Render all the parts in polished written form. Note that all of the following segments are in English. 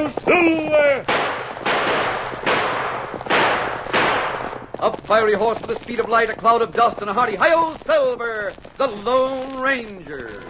Hail Silver! A fiery horse with the speed of light, a cloud of dust, and a hearty Hi-Yo Silver, the Lone Ranger.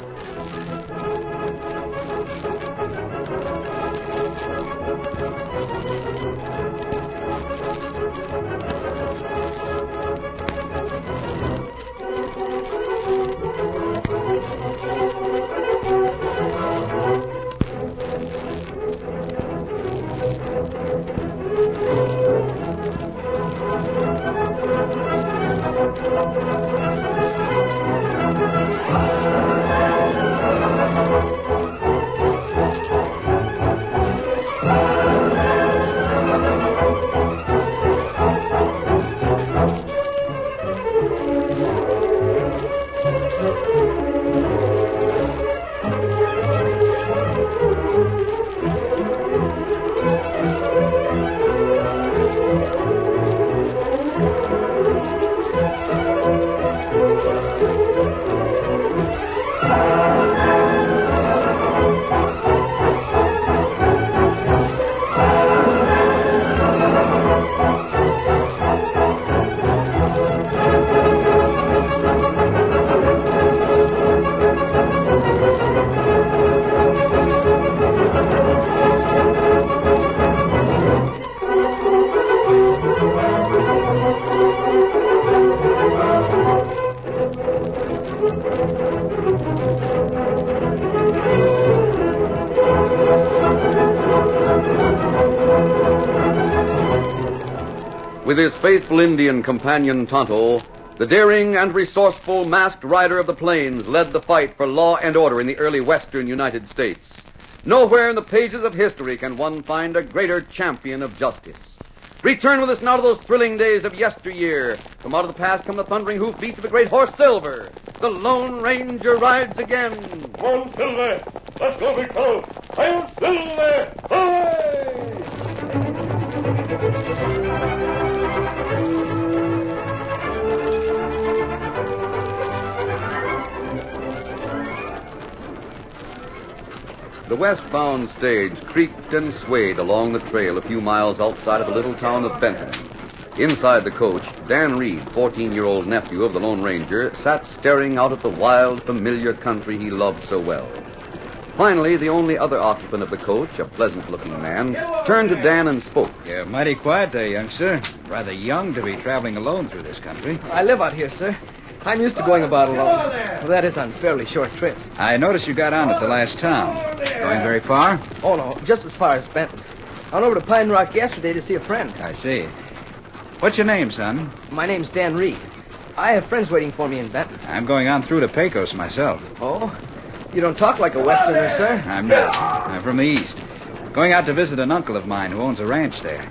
With his faithful Indian companion Tonto, the daring and resourceful masked rider of the plains led the fight for law and order in the early western United States. Nowhere in the pages of history can one find a greater champion of justice. Return with us now to those thrilling days of yesteryear. From out of the past come the thundering hoofbeats of the great horse Silver. The Lone Ranger rides again. Come on, Silver! Let's go, big fellow! Hail Silver! Hooray! The westbound stage creaked and swayed along the trail a few miles outside of the little town of Benton. Inside the coach, Dan Reed, 14-year-old nephew of the Lone Ranger, sat staring out at the wild, familiar country he loved so well. Finally, the only other occupant of the coach, a pleasant-looking man, turned to Dan and spoke. You're mighty quiet there, youngster. Rather young to be traveling alone through this country. I live out here, sir. I'm used to going about alone. Well, that is on fairly short trips. I noticed you got on at the last town. Going very far? Oh, no, just as far as Benton. I went over to Pine Rock yesterday to see a friend. I see. What's your name, son? My name's Dan Reed. I have friends waiting for me in Benton. I'm going on through to Pecos myself. Oh? You don't talk like a Westerner, sir. I'm not. I'm from the East. Going out to visit an uncle of mine who owns a ranch there.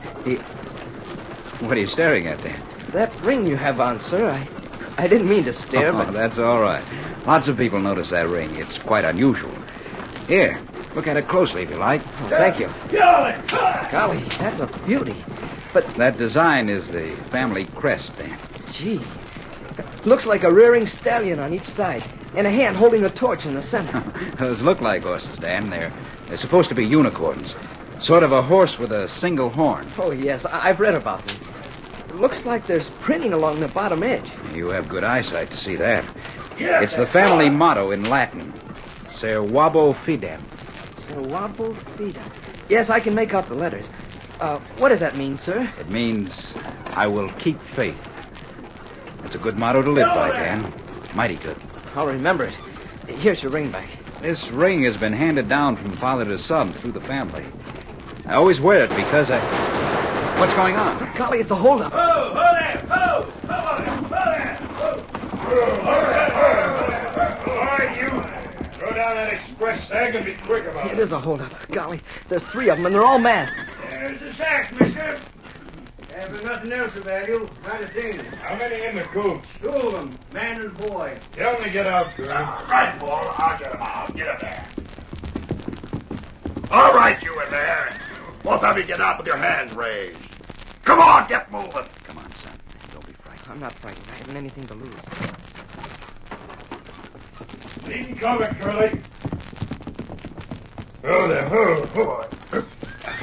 What are you staring at there? That ring you have on, sir, I didn't mean to stare, but... That's all right. Lots of people notice that ring. It's quite unusual. Here, look at it closely if you like. Oh, thank you. Golly, that's a beauty. But... That design is the family crest there. Gee. Looks like a rearing stallion on each side, and a hand holding a torch in the center. Those look like horses, Dan. They're supposed to be unicorns. Sort of a horse with a single horn. Oh, yes, I've read about them. It looks like there's printing along the bottom edge. You have good eyesight to see that. It's the family motto in Latin. Servabo fidem. Servabo fidem. Yes, I can make out the letters. What does that mean, sir? It means, I will keep faith. It's a good motto to live by, Dan. Mighty good. I'll remember it. Here's your ring back. This ring has been handed down from father to son through the family. I always wear it because What's going on? Golly, it's a holdup. Oh, there! Oh, there! All right, you. Throw down that express sag and be quick about it. It is a holdup. Golly, there's 3 of them, and they're all masked. There's the sack, mister. There's nothing else of value. Not a thing. How many in the coach? 2 of them, man and boy. Tell me to get out, girl. Right, Paul. I'll get him out. Get him there. All right, you in there. Both of you get out with your hands raised. Come on, get moving. Come on, son. Don't be frightened. I'm not frightened. I haven't anything to lose. Needn't cover, Curly. Oh, there. Oh, boy.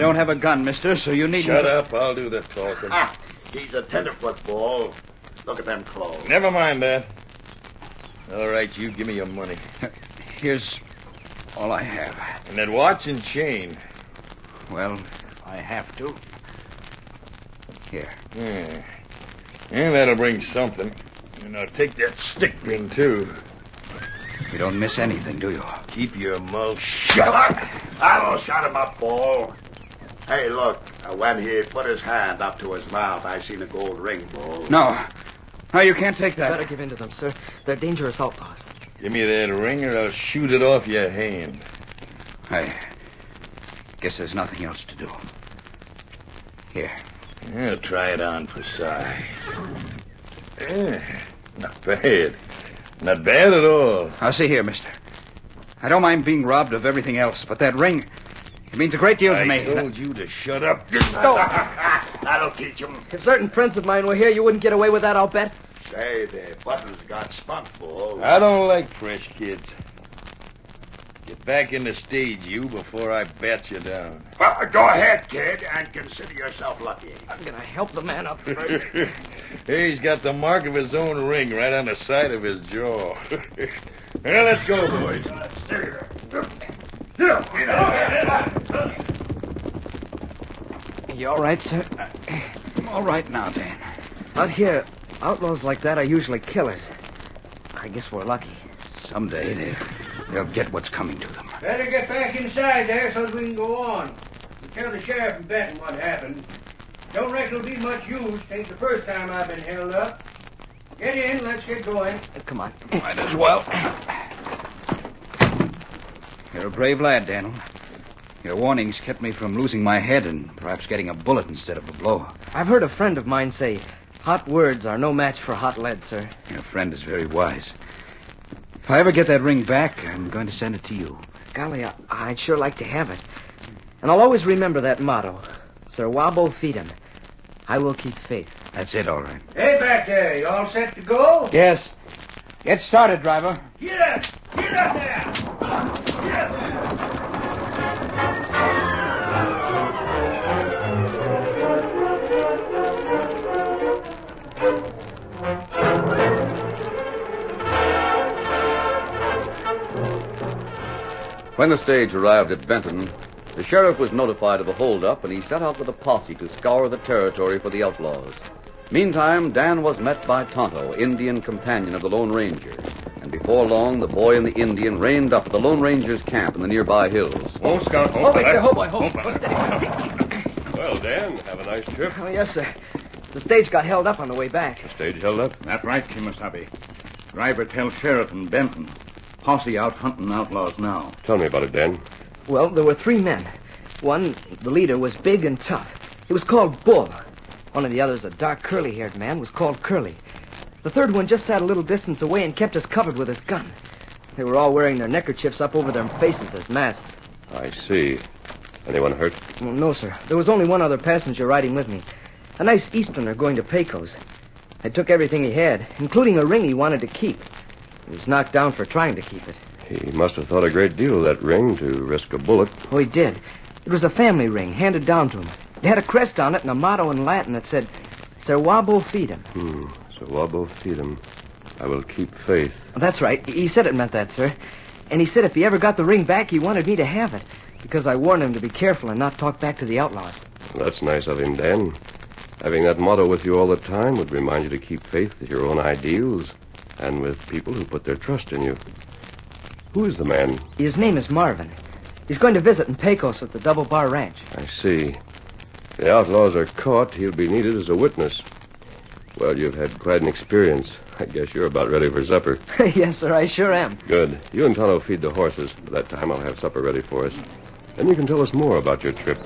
don't have a gun, mister, so you needn't... Shut up. I'll do the talking. Ah, he's a tenderfoot, Bull. Look at them clothes. Never mind that. All right, you give me your money. Here's all I have. And that watch and chain. Well, I have to. Here. Yeah. And that'll bring something. And I'll take that stick ring, too. You don't miss anything, do you? Keep your mouth Shut shut. up! I will shut him up, Bull. Hey, look. When he put his hand up to his mouth, I seen a gold ring, Bull. No. No, you can't take that. Better give in to them, sir. They're dangerous outlaws. Give me that ring or I'll shoot it off your hand. I guess there's nothing else to do. Here. I'll try it on for size. Yeah, not bad. Not bad at all. Now, see here, mister. I don't mind being robbed of everything else, but that ring, it means a great deal to me. I told you to shut up. That'll teach him. If certain friends of mine were here, you wouldn't get away with that, I'll bet. Say, the buttons got spunk, Bull. I don't like fresh kids. Get back in the stage, you, before I bat you down. Well, go ahead, kid, and consider yourself lucky. I'm going to help the man up first. He's got the mark of his own ring right on the side of his jaw. Well, let's go, boys. Stay here. You all right, sir? I'm all right now, Dan. Out here, outlaws like that are usually killers. I guess we're lucky. Someday they'll get what's coming to them. Better get back inside there so we can go on. And tell the sheriff in Benton what happened. Don't reckon it'll be much use. Ain't the first time I've been held up. Get in, let's get going. Come on. Might as well. You're a brave lad, Daniel. Your warnings kept me from losing my head and perhaps getting a bullet instead of a blow. I've heard a friend of mine say, hot words are no match for hot lead, sir. Your friend is very wise. If I ever get that ring back, I'm going to send it to you. Golly, I'd sure like to have it. And I'll always remember that motto. Sir Wabo Feedham. I will keep faith. That's it, all right. Hey, back there, you all set to go? Yes. Get started, driver. Get up! Get up there! Get up there! When the stage arrived at Benton, the sheriff was notified of the holdup, and he set out with a posse to scour the territory for the outlaws. Meantime, Dan was met by Tonto, Indian companion of the Lone Ranger. And before long, the boy and the Indian reined up at the Lone Ranger's camp in the nearby hills. Oh, Scout. Oh, wait there, hold, boy, hold. Oh, Steady. Well, Dan, have a nice trip. Oh, yes, sir. The stage got held up on the way back. Stage held up. That's right, Kimasabi. Driver tells Sheriff in Benton. Posse out hunting outlaws now. Tell me about it, Dan. Well, there were 3 men. One, the leader, was big and tough. He was called Bull. One of the others, a dark curly-haired man, was called Curly. The third one just sat a little distance away and kept us covered with his gun. They were all wearing their neckerchiefs up over their faces as masks. I see. Anyone hurt? Well, no, sir. There was only one other passenger riding with me. A nice Easterner going to Pecos. I took everything he had, including a ring he wanted to keep. He was knocked down for trying to keep it. He must have thought a great deal of that ring to risk a bullet. Oh, he did. It was a family ring handed down to him. It had a crest on it and a motto in Latin that said, Sir Wabo Feedham. So Wabo Feedham. I will keep faith. That's right. He said it meant that, sir. And he said if he ever got the ring back, he wanted me to have it, because I warned him to be careful and not talk back to the outlaws. That's nice of him, Dan. Having that motto with you all the time would remind you to keep faith with your own ideals and with people who put their trust in you. Who is the man? His name is Marvin. He's going to visit in Pecos at the Double Bar Ranch. I see. If the outlaws are caught, he'll be needed as a witness. Well, you've had quite an experience. I guess you're about ready for supper. Yes, sir, I sure am. Good. You and Tonto feed the horses. By that time, I'll have supper ready for us. Then you can tell us more about your trip.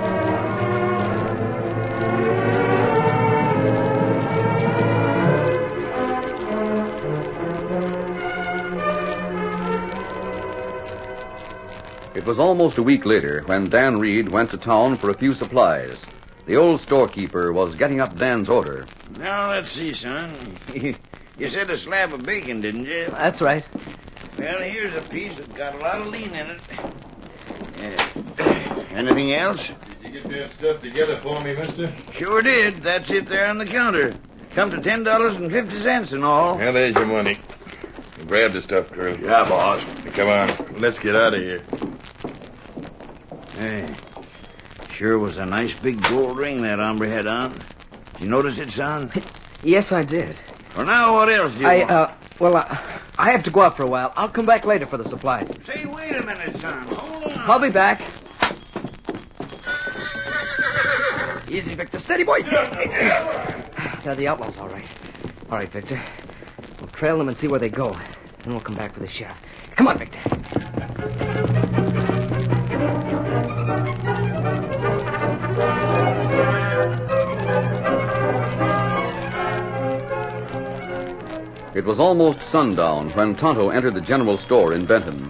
It was almost a week later when Dan Reed went to town for a few supplies. The old storekeeper was getting up Dan's order. Now, let's see, son. You said a slab of bacon, didn't you? That's right. Well, here's a piece that's got a lot of lean in it. Anything else? get that stuff together for me, mister? Sure did. That's it there on the counter. Come to $10.50 in all. Well, there's your money. Grab the stuff, Curly. Yeah, boss. Come on. Let's get out of here. Hey, sure was a nice big gold ring that hombre had on. Did you notice it, son? Yes, I did. Well, now what else do you want? I have to go out for a while. I'll come back later for the supplies. Say, wait a minute, son. Hold on. I'll be back. Easy, Victor. Steady, boy. They're the outlaws, all right. All right, Victor. We'll trail them and see where they go. Then we'll come back for the sheriff. Come on, Victor. It was almost sundown when Tonto entered the general store in Benton.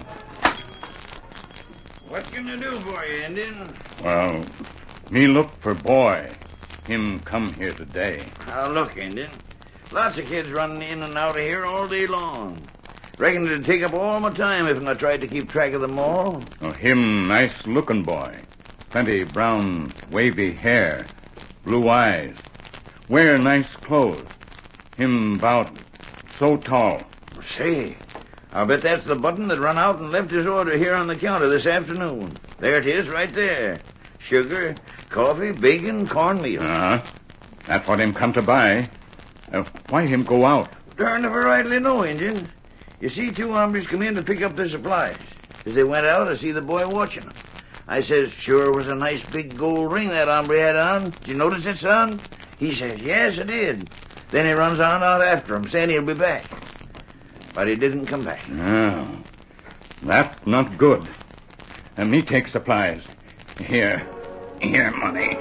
What can I do for you, Indian? Well, me look for boy. Him come here today. Now, look, Indian. Lots of kids running in and out of here all day long. Reckon it'd take up all my time if I tried to keep track of them all. Oh, him nice looking boy. Plenty brown, wavy hair. Blue eyes. Wear nice clothes. Him about so tall. Say, I'll bet that's the button that run out and left his order here on the counter this afternoon. There it is, right there. Sugar, coffee, bacon, cornmeal. Uh-huh. That's what him come to buy. Why him go out? Darn if I rightly know, Indian. You see, two hombres come in to pick up their supplies. As they went out, I see the boy watching them. I says, sure was a nice big gold ring that hombre had on. Did you notice it, son? He says, yes, I did. Then he runs on out after him, saying he'll be back. But he didn't come back. No. That's not good. And me take supplies. Here, money.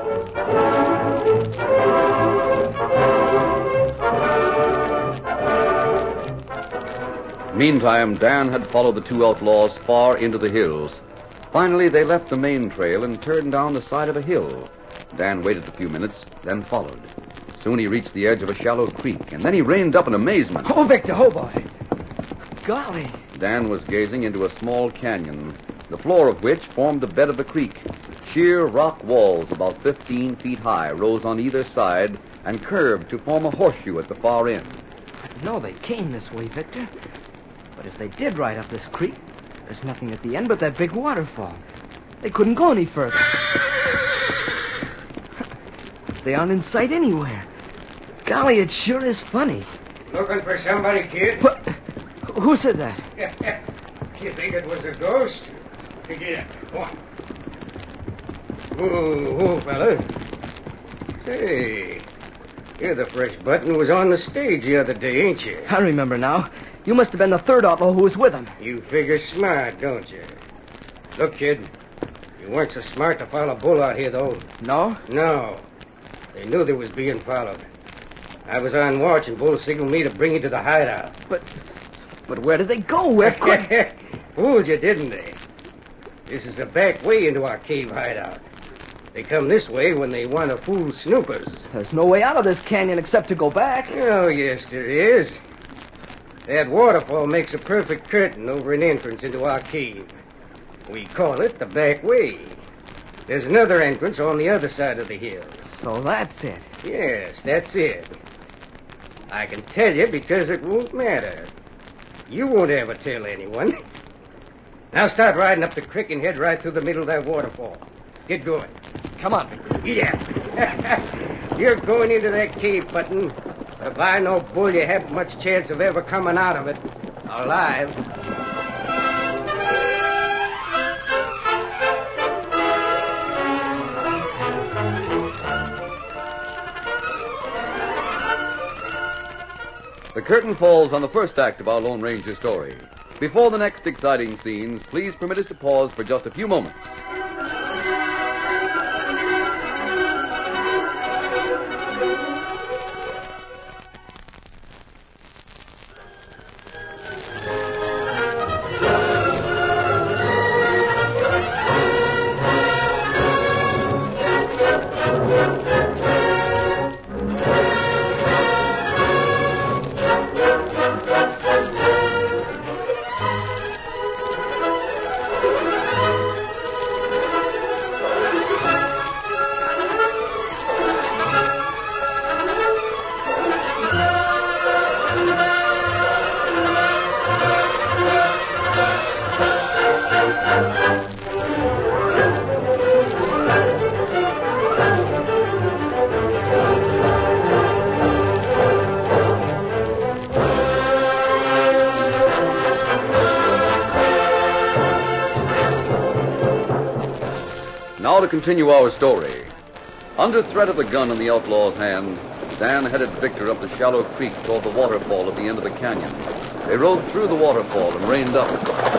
Meantime, Dan had followed the two outlaws far into the hills. Finally, they left the main trail and turned down the side of a hill. Dan waited a few minutes, then followed. Soon he reached the edge of a shallow creek, and then he reined up in amazement. Oh, Victor, oh, boy. Golly. Dan was gazing into a small canyon, the floor of which formed the bed of the creek. Sheer rock walls about 15 feet high rose on either side and curved to form a horseshoe at the far end. I didn't know they came this way, Victor. But if they did ride up this creek, there's nothing at the end but that big waterfall. They couldn't go any further. They aren't in sight anywhere. Golly, it sure is funny. Looking for somebody, kid? What? Who said that? You think it was a ghost? Get up. Come on. Whoa, fella. Hey, you're the fresh button who was on the stage the other day, ain't you? I remember now. You must have been the third outlaw who was with him. You figure smart, don't you? Look, kid, you weren't so smart to follow Bull out here, though. No? No. They knew they was being followed. I was on watch, and Bull signaled me to bring you to the hideout. But where did they go? Where could... Fooled you, didn't they? This is the back way into our cave hideout. They come this way when they want to fool snoopers. There's no way out of this canyon except to go back. Oh, yes, there is. That waterfall makes a perfect curtain over an entrance into our cave. We call it the back way. There's another entrance on the other side of the hill. So that's it. Yes, that's it. I can tell you because it won't matter. You won't ever tell anyone. Now start riding up the creek and head right through the middle of that waterfall. Get going. Come on, Victor. Yeah. You're going into that cave, Button. But if I know Bull, you haven't much chance of ever coming out of it alive. The curtain falls on the first act of our Lone Ranger story. Before the next exciting scenes, please permit us to pause for just a few moments. Now to continue our story. Under threat of the gun in the outlaw's hand, Dan headed Victor up the shallow creek toward the waterfall at the end of the canyon. They rode through the waterfall and reined up.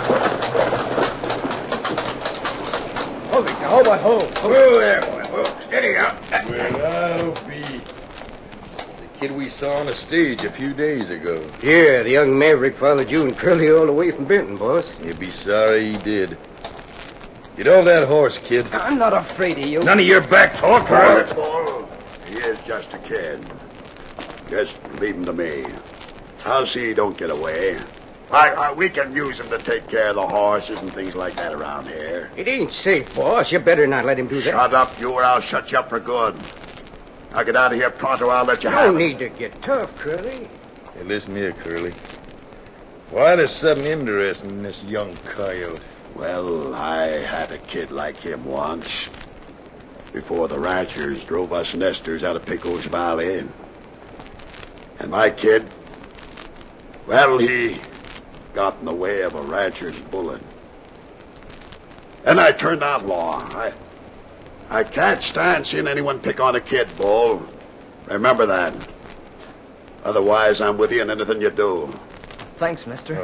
Oh, Victor, hold on, hold. Oh, there, boy. Oh, steady up. Well, I'll be. The kid we saw on the stage a few days ago. Yeah, the young maverick followed you and Curly all the way from Benton, boss. He'll be sorry he did. Get off that horse, kid. I'm not afraid of you. None of your back talk, Quiet, Bull. He is just a kid. Just leave him to me. I'll see he don't get away. We can use him to take care of the horses and things like that around here. It ain't safe, boss. You better not let him do that. Shut up, you, or I'll shut you up for good. Now get out of here pronto, I'll let you have No it. need to get tough, Curly. Hey, listen here, Curly. Why the sudden interest in this young coyote? Well, I had a kid like him once. Before the ranchers drove us nesters out of Pecos Valley. And my kid, well, he got in the way of a rancher's bullet. And I turned outlaw. I can't stand seeing anyone pick on a kid, Bull. Remember that. Otherwise, I'm with you in anything you do. Thanks, mister.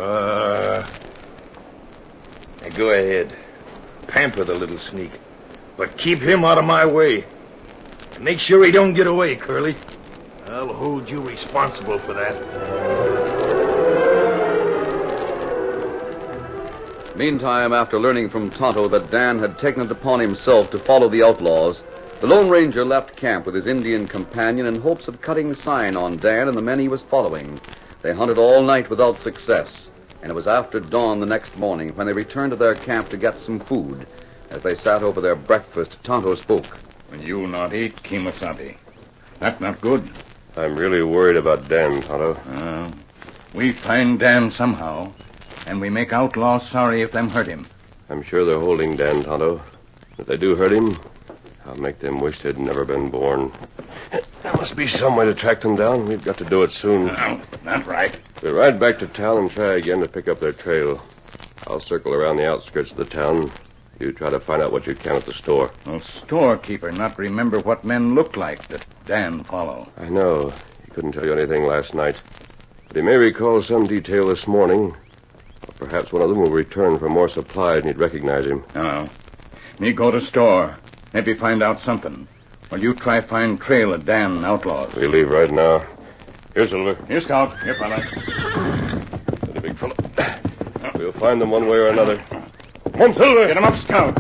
Now go ahead. Pamper the little sneak. But keep him out of my way. And make sure he don't get away, Curly. I'll hold you responsible for that. Meantime, after learning from Tonto that Dan had taken it upon himself to follow the outlaws, the Lone Ranger left camp with his Indian companion in hopes of cutting sign on Dan and the men he was following. They hunted all night without success, and it was after dawn the next morning when they returned to their camp to get some food. As they sat over their breakfast, Tonto spoke. You not eat, Kemosabe. That's not good. I'm really worried about Dan, Tonto. We find Dan somehow, and we make outlaws sorry if them hurt him. I'm sure they're holding Dan, Tonto. If they do hurt him, I'll make them wish they'd never been born. There must be some way to track them down. We've got to do it soon. No, not right. We'll ride back to town and try again to pick up their trail. I'll circle around the outskirts of the town. You try to find out what you can at the store. A storekeeper not remember what men look like that Dan follow. I know. He couldn't tell you anything last night. But he may recall some detail this morning. Or perhaps one of them will return for more supplies and he'd recognize him. No. Me go to store. Maybe find out something. While you try find trail of Dan outlaws. We leave right now. Here, Silver. Here, Scout. Here, fella. Steady, big fellow. We'll find them one way or another. Come on, Silver. Get him up, Scout.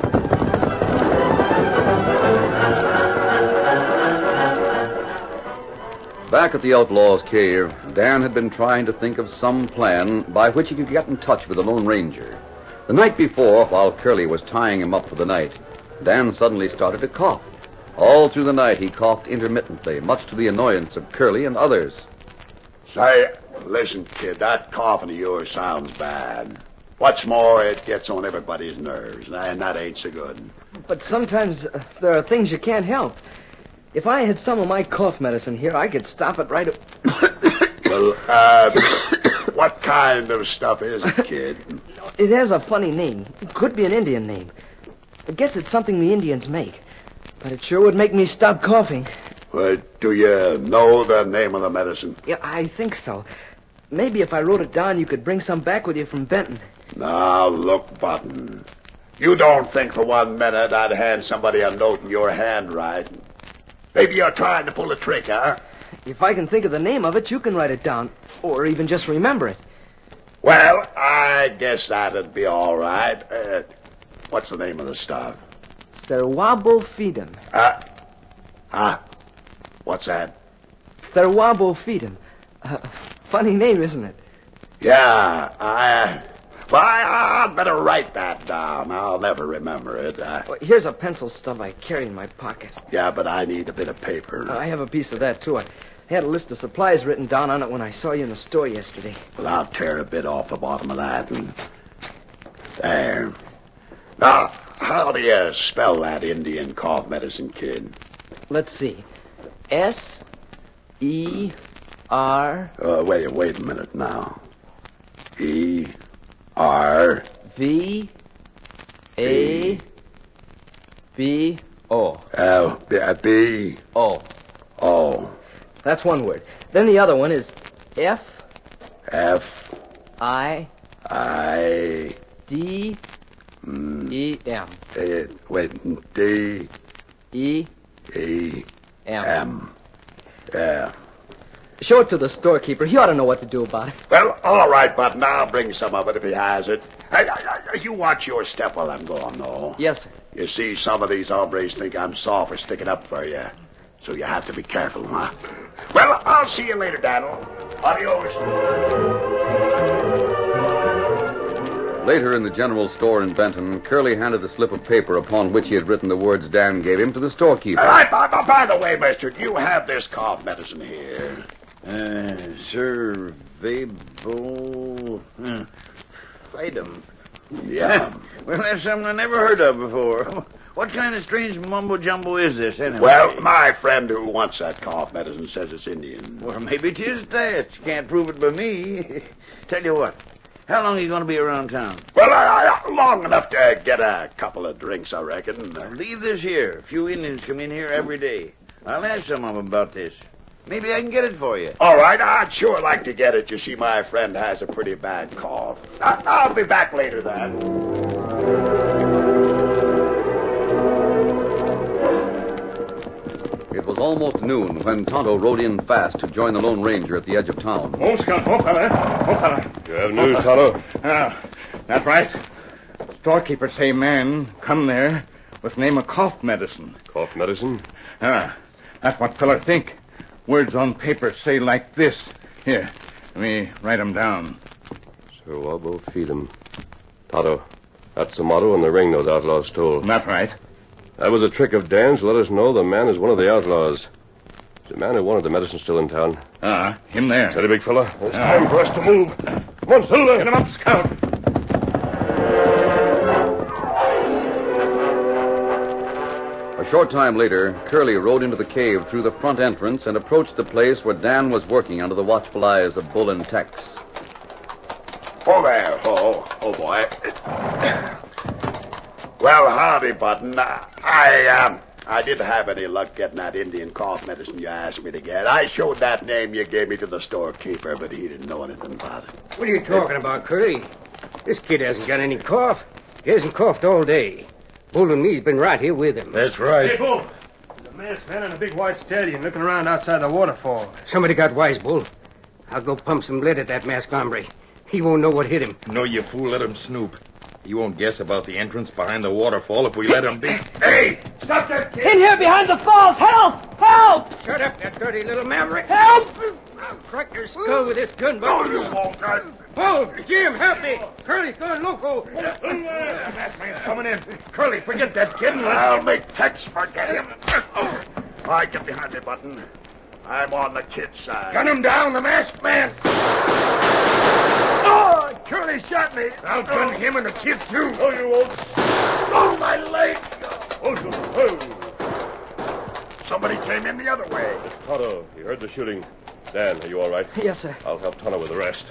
Back at the outlaws' cave, Dan had been trying to think of some plan by which he could get in touch with the Lone Ranger. The night before, while Curly was tying him up for the night, Dan suddenly started to cough. All through the night, he coughed intermittently, much to the annoyance of Curly and others. Say, listen, kid, that coughing of yours sounds bad. What's more, it gets on everybody's nerves, and that ain't so good. But sometimes there are things you can't help. If I had some of my cough medicine here, I could stop it right... Well, what kind of stuff is it, kid? It has a funny name. It could be an Indian name. I guess it's something the Indians make. But it sure would make me stop coughing. Well, do you know the name of the medicine? Yeah, I think so. Maybe if I wrote it down, you could bring some back with you from Benton. Now, look, Button. You don't think for 1 minute I'd hand somebody a note in your handwriting. Maybe you're trying to pull a trick, huh? If I can think of the name of it, you can write it down. Or even just remember it. Well, I guess that'd be all right. What's the name of the stuff? Serwabofidum. What's that? Serwabofidum. Funny name, isn't it? Yeah, I'd better write that down. I'll never remember it. Well, here's a pencil stub I carry in my pocket. Yeah, but I need a bit of paper. I have a piece of that, too. I had a list of supplies written down on it when I saw you in the store yesterday. Well, I'll tear a bit off the bottom of that. There. Now, how do you spell that Indian cough medicine, kid? Let's see. S-E-R... Wait a minute now. E-R... V-A... B-O. B-O. O. That's one word. Then the other one is F. F. I. I. D. E-M. Wait, D. E. E. M. M. Yeah. Show it to the storekeeper. He ought to know what to do about it. Well, all right, Button. I'll bring some of it if he has it. Hey, you watch your step while I'm gone, though. Yes, sir. You see, some of these hombres think I'm soft for sticking up for you. So you have to be careful, huh? Well, I'll see you later, Daniel. Adios. Later in the general store in Benton, Curly handed the slip of paper upon which he had written the words Dan gave him to the storekeeper. By the way, mister, do you have this cough medicine here? Sir Vabo. Fightum. Yeah. Well, that's something I never heard of before. What kind of strange mumbo-jumbo is this, anyway? Well, my friend who wants that cough medicine says it's Indian. Well, maybe it is that. You can't prove it by me. Tell you what, how long are you going to be around town? Well, long enough to get a couple of drinks, I reckon. Leave this here. A few Indians come in here every day. I'll ask some of them about this. Maybe I can get it for you. All right, I'd sure like to get it. You see, my friend has a pretty bad cough. I'll be back later, then. It was almost noon when Tonto rode in fast to join the Lone Ranger at the edge of town. Oh, Scout. Oh, fella. You have news, Tonto? That's right. Storekeeper say man come there with name of cough medicine. Cough medicine? That's what feller think. Words on paper say like this. Here, let me write 'em down. Sir Wabo feed 'em. Tonto, that's the motto and the ring those outlaws stole. That's right. That was a trick of Dan's to let us know the man is one of the outlaws. Is the man who wanted the medicine still in town? Him there. Steady, big fella. It's time for us to move. Come on, Silver. Get him up, Scout. A short time later, Curly rode into the cave through the front entrance and approached the place where Dan was working under the watchful eyes of Bull and Tex. Oh, there. Oh, boy. Well, howdy, Button. I didn't have any luck getting that Indian cough medicine you asked me to get. I showed that name you gave me to the storekeeper, but he didn't know anything about it. What are you talking about, Curly? This kid hasn't got any cough. He hasn't coughed all day. Bull and me's been right here with him. That's right. Hey, Bull. There's a masked man on a big white stallion looking around outside the waterfall. Somebody got wise, Bull. I'll go pump some lead at that masked hombre. He won't know what hit him. No, you fool. Let him snoop. He won't guess about the entrance behind the waterfall if we let him be. Hey! Stop that kid! In here behind the falls! Help! Help! Shut up, that dirty little maverick. Help! I'll crack your skull with this gun, No, but... you won't. Oh, Jim, help me. Curly's going loco. The masked man's coming in. Curly, forget that kid. I'll make Tex forget him. All right, get behind me, Button. I'm on the kid's side. Gun him down, the masked man. Oh, Curly shot me. I'll gun him and the kid, too. No, you won't. Oh, my leg. Somebody came in the other way. Tonto, you heard the shooting. Dan, are you all right? Yes, sir. I'll help Tonto with the rest.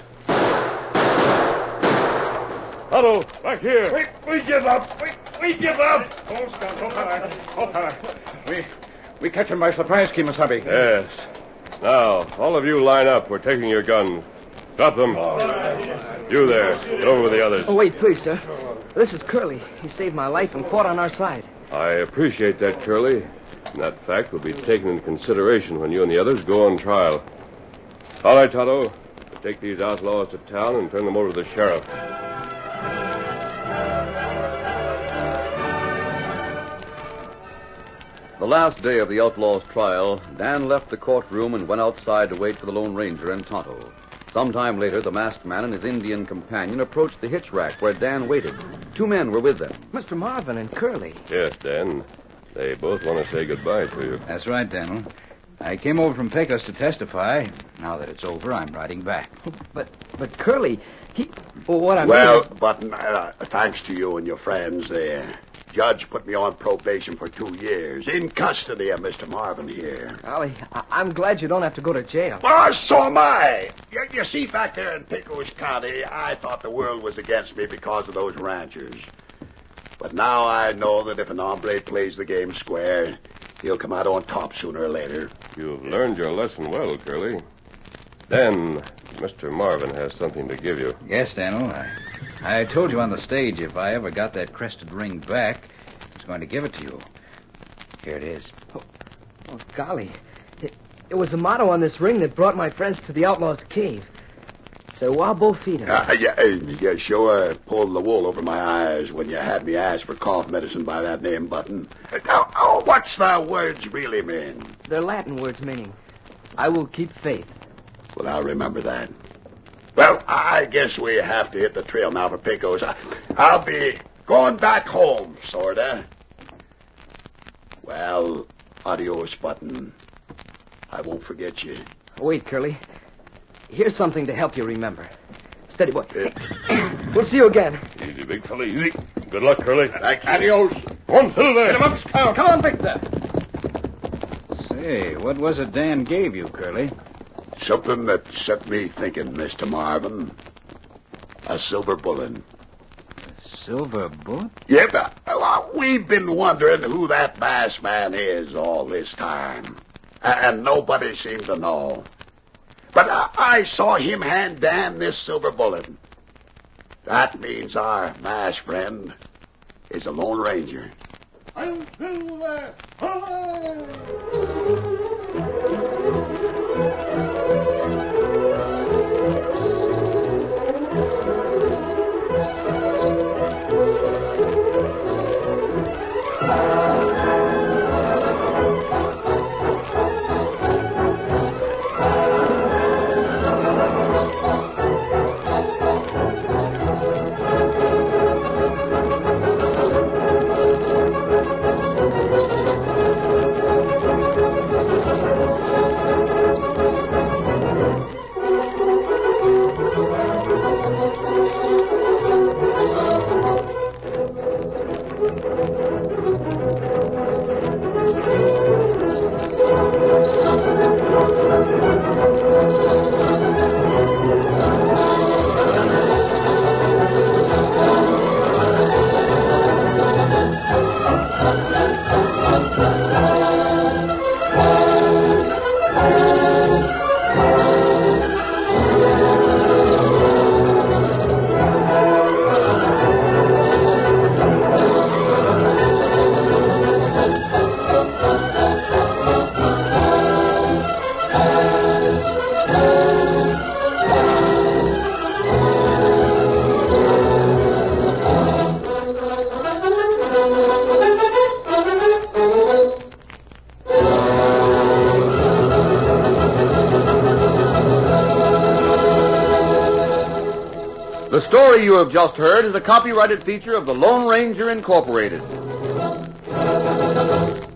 Tonto, back here. We give up. We give up. Oh, fella. We catch him by surprise, Kemosabe. Yes. Now, all of you line up. We're taking your guns. Drop them. You there. Get over with the others. Oh, wait, please, sir. This is Curly. He saved my life and fought on our side. I appreciate that, Curly. And that fact will be taken into consideration when you and the others go on trial. All right, Tonto. We'll take these outlaws to town and turn them over to the sheriff. The last day of the outlaw's trial, Dan left the courtroom and went outside to wait for the Lone Ranger and Tonto. Sometime later, the masked man and his Indian companion approached the hitch rack where Dan waited. Two men were with them. Mr. Marvin and Curly. Yes, Dan. They both want to say goodbye to you. That's right, Daniel. I came over from Pecos to testify. Now that it's over, I'm riding back. But Curly, what I mean Well, is... Button, thanks to you and your friends, the judge put me on probation for 2 years in custody of Mr. Marvin here. Golly, I'm glad you don't have to go to jail. Well, so am I. You see, back there in Pecos County, I thought the world was against me because of those ranchers. But now I know that if an hombre plays the game square, he'll come out on top sooner or later. You've learned your lesson well, Curly. Then, Mr. Marvin has something to give you. Yes, Daniel. I told you on the stage if I ever got that crested ring back, I was going to give it to you. Here it is. Oh, golly. It was the motto on this ring that brought my friends to the Outlaw's Cave. So Wabo Feeder. You sure pulled the wool over my eyes when you had me ask for cough medicine by that name button. What's the words really mean? They're Latin words meaning, I will keep faith. Well, I'll remember that. Well, I guess we have to hit the trail now for Pecos. I'll be going back home, sorta. Well, adios, Button. I won't forget you. Wait, Curly. Here's something to help you remember. Steady, boy. We'll see you again. Easy, big fella, easy. Good luck, Curly. Adios. One through there. Come on, Victor. Say, what was it Dan gave you, Curly? Something that set me thinking, Mr. Marvin. A silver bullet. Silver bullet? Yeah, we've been wondering who that masked man is all this time. And nobody seemed to know. But I saw him hand Dan this silver bullet. That means our masked friend is a Lone Ranger. The story you have just heard is a copyrighted feature of the Lone Ranger Incorporated.